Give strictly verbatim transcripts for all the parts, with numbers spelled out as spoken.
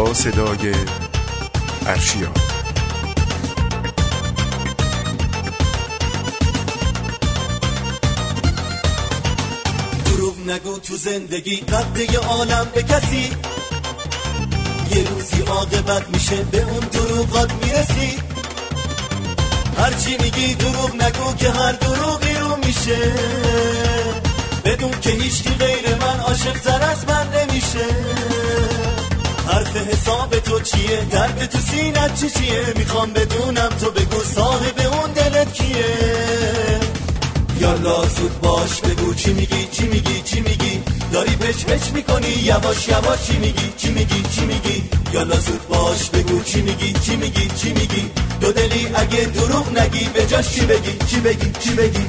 با صدای ارشیا. دروغ نگو تو زندگی قده عالم به کسی، یه روزی عاقبت میشه به اون دروغات میرسی. هرچی میگی دروغ نگو که هر دروغی رو میشه، بدون که هیچکی غیر من عاشق تر از من نمیشه. حرف حساب تو چیه؟ درد تو سینت چی چیه؟ میخوام بدونم تو بگو صاحب اون دلت کیه؟ یالا زود باش بگو چی میگی چی میگی چی میگی؟ داری پچ پچ میکنی یواش یواش چی میگی چی میگی چی میگی؟ یالا زود باش بگو چی میگی چی میگی چی میگی؟ دو دلی اگه دروغ نگی به جاش چی بگی چی بگی چی بگی؟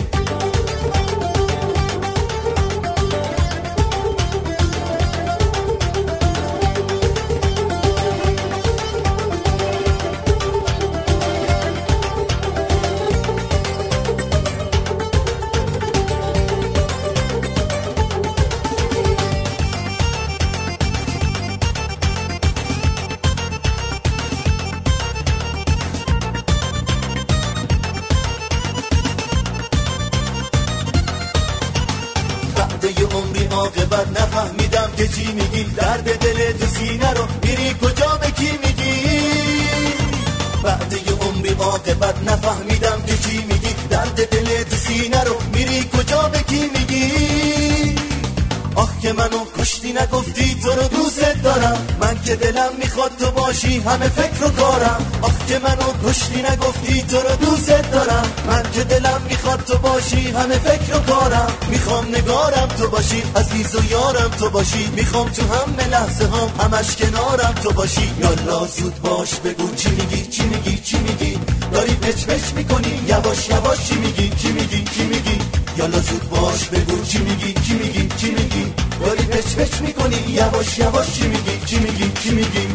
یه عمری عاقبت نفهمیدم که چی میگی، درد دل تو سینه رو میری کجا به کی میگی؟ بعد یه عمری عاقبت نفهمیدم که چی میگی، درد دل تو سینه رو میری کجا به کی میگی؟ آخ که منو کشتی نگفتی تو رو دوست دارم، من که دلم میخواد تو باشی همه فکر و کارم. آخ که منو کشتی نگفتی تو رو دوست دارم، من که دلم میخواد تو باشی همه فکر و کارم. میخوام نگارم تو باشی، عزیز و یارم تو باشی، میخوام تو همه لحظه هم همش کنارم تو باشی. یالا زود باش بگو چی میگی چی میگی چی میگی؟ داری پچ پچ میکنی یواش یواش چی میگی چی میگی چی میگی؟ یالا زود باش بگو چی میگی چی میگی چی میگی؟ داری پچ پچ میکنی یواش یواش چی میگی چی میگی چی میگی؟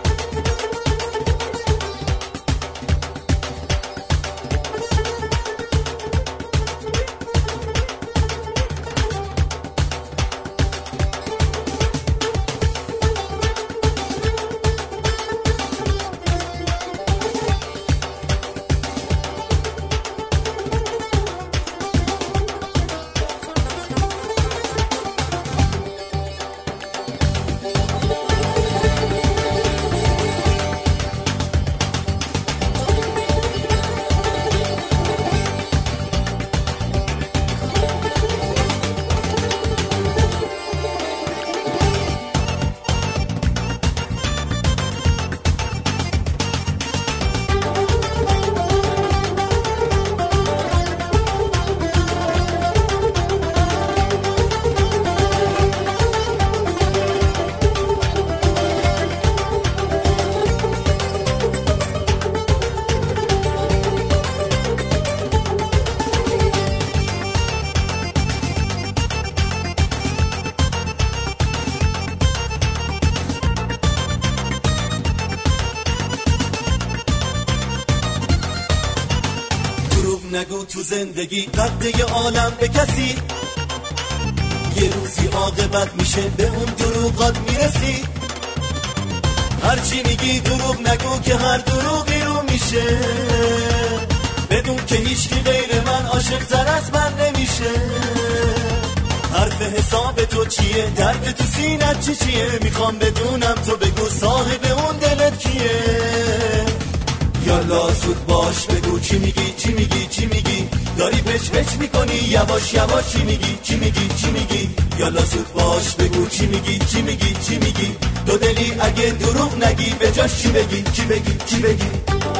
نگو تو زندگی قده عالم به کسی، یه روزی عاقبت میشه به اون دروغات میرسی. هرچی میگی دروغ نگو که هر دروغی رو میشه، بدون که هیچکی غیر من عاشق تر از من نمیشه. حرف حساب تو چیه؟ درد تو سینت چی چیه؟ میخوام بدونم تو بگو صاحب اون دلت کیه؟ یالا زود باش بگو چی میگی چی میگی چی میگی؟ داری پچ پچ میکنی یواش یواش چی میگی چی میگی چی میگی؟ یالا زود باش بگو چی میگی چی میگی چی میگی؟ دو دلی اگه دروغ نگی به جاش چی بگی چی بگی چی بگی؟